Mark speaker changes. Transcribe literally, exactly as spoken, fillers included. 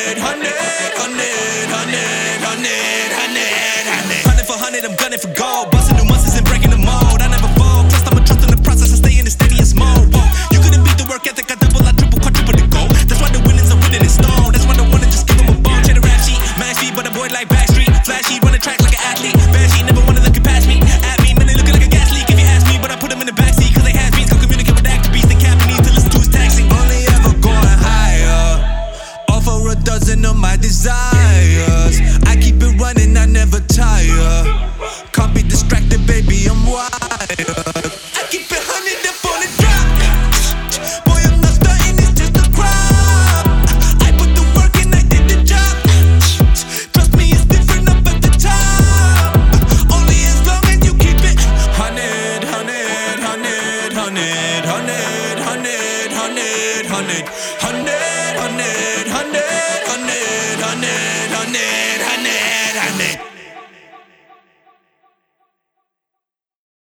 Speaker 1: hundred, hundred, hundred, hundred, hundred, hundred, hundred. Hundred for hundred, I'm gunning for gold. Busting new muscles and breaking the mold. I never fold. Trust, I'm a trust in the process. I stay in the steadiest mode. Whoa. You couldn't beat the work ethic. I double, I triple, quadruple the goal. That's why the winnings are winning in stone. That's why the one that just give them a bone. Check the rap sheet, man sheet, but a boy like Backstreet. Flashy, run the track like an athlete. Bad sheet, never wanna look past me. At me, man, they looking like a gas leak. If you ask me, but I put them in the backseat, cause they has beats. Go communicate with actor beats. They capping me to listen to his taxing. Only ever going higher. Offer a dozen of my desires. I keep it running, I never tire. Can't be distracted, baby, I'm wired. I keep it hundred up on the drop. Boy, I'm not starting, it's just a crop. I put the work in, I did the job. Trust me, it's different up at the top. Only as long as you keep it hundred, hundred, hundred, hundred, hundred, hundred, hundred, hundred, hundred, hundred.